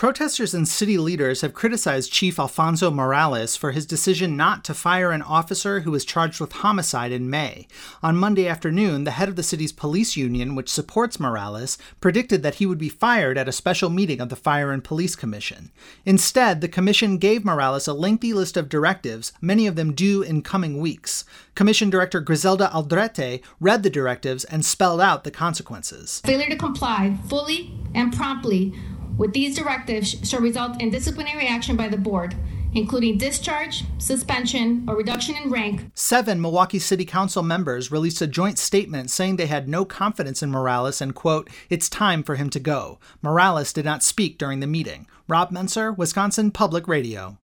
Protesters and city leaders have criticized Chief Alfonso Morales for his decision not to fire an officer who was charged with homicide in May. On Monday afternoon, the head of the city's police union, which supports Morales, predicted that he would be fired at a special meeting of the Fire and Police Commission. Instead, the commission gave Morales a lengthy list of directives, many of them due in coming weeks. Commission Director Griselda Aldrete read the directives and spelled out the consequences. Failure to comply fully and promptly with these directives shall result in disciplinary action by the board, including discharge, suspension, or reduction in rank. 7 Milwaukee City Council members released a joint statement saying they had no confidence in Morales and, quote, "It's time for him to go." Morales did not speak during the meeting. Rob Menser, Wisconsin Public Radio.